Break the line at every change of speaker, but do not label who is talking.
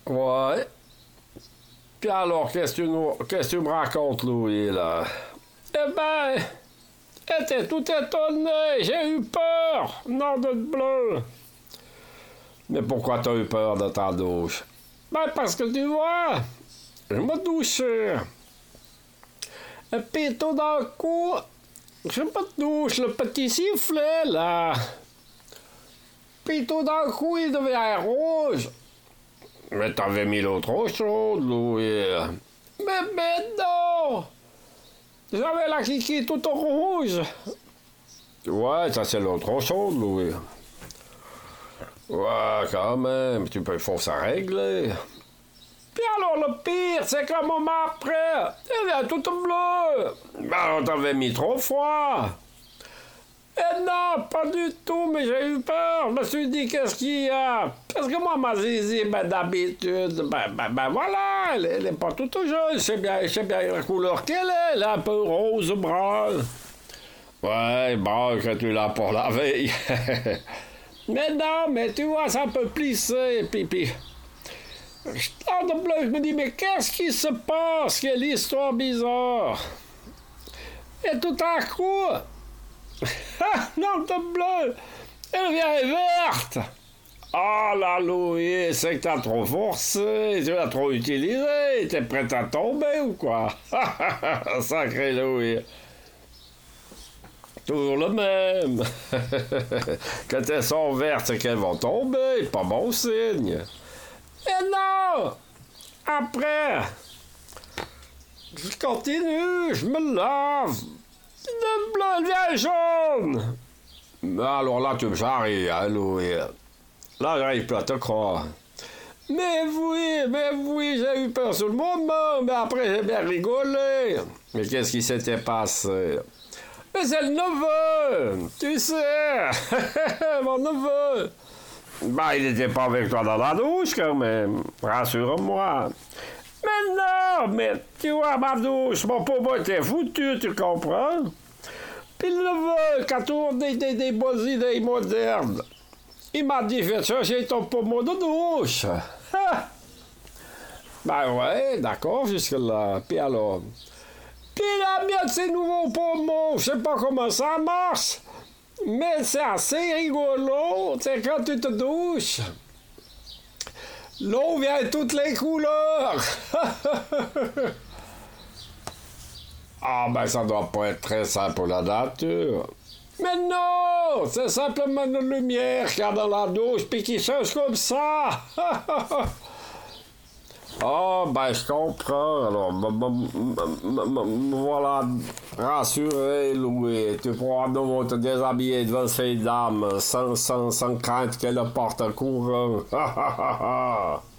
Ouais. Puis alors, qu'est-ce que tu me racontes, Louis, là? Eh ben, j'étais tout étonné, j'ai eu peur, nom de bleu. Mais pourquoi t'as eu peur de ta douche? Ben, parce que tu vois, je me douchais. Et puis tout d'un coup, je me douche, le petit sifflet, là. Puis tout d'un coup, il devient rouge. Mais t'avais mis l'eau trop chaude, Louis. Mais non! J'avais la kiki toute rouge. Ouais, ça c'est l'eau trop chaude, Louis. Ouais, quand même, faut ça régler. Puis alors le pire, c'est qu'un moment après, elle est toute bleue. Ben, on t'avait mis trop froid. Eh non, pas du tout, mais j'ai eu peur. Je me suis dit, qu'est-ce qu'il y a? Parce que moi, ma zizi, d'habitude, voilà, elle est pas toute jeune. Je sais bien la couleur qu'elle est, elle est un peu rose, brun. Ouais, bon, que tu l'as pour la veille. Mais non, mais tu vois, ça peut plisser, puis... Je me dis, mais qu'est-ce qui se passe? Quelle histoire bizarre! Et tout à coup... Ah, non, de bleu! Elle vient verte! Ah là, Louis, c'est que t'as trop forcé, tu l'as trop utilisé, t'es prêt à tomber ou quoi? Sacré Louis! Toujours le même! Quand elles sont vertes, c'est qu'elles vont tomber, pas bon signe! Et non! Après, je continue, je me lave. Le bleu devient jaune. Mais alors là, tu me charries, hein, Louis. Là, j'arrive plus à te croire. Mais oui, j'ai eu peur sur le moment, mais après, j'ai bien rigolé. Mais qu'est-ce qui s'était passé? Mais c'est le neveu, tu sais, mon neveu. Ben, il n'était pas avec toi dans la douche, quand même. Rassure-moi. Mais non, mais tu vois, ma douche, mon pommeau était foutu, tu comprends? Puis le neveu, qui a toujours des bonnes idées modernes, il m'a dit, fais chercher ton pommeau de douche. Ha! Ben ouais, d'accord, jusque-là. Puis alors? Puis il a bien de ces nouveaux pommeaux, je sais pas comment ça marche. Mais c'est assez rigolo, c'est quand tu te douches. L'eau vient de toutes les couleurs. Ah ben ça doit pas être très simple pour la nature. Mais non, c'est simplement une lumière qu'il y a dans la douche puis qui change comme ça. Ah, ben, je comprends. Alors, voilà, rassuré, Louis. Tu pourras de nouveau te déshabiller devant ces dames sans crainte qu'elles portent un courant.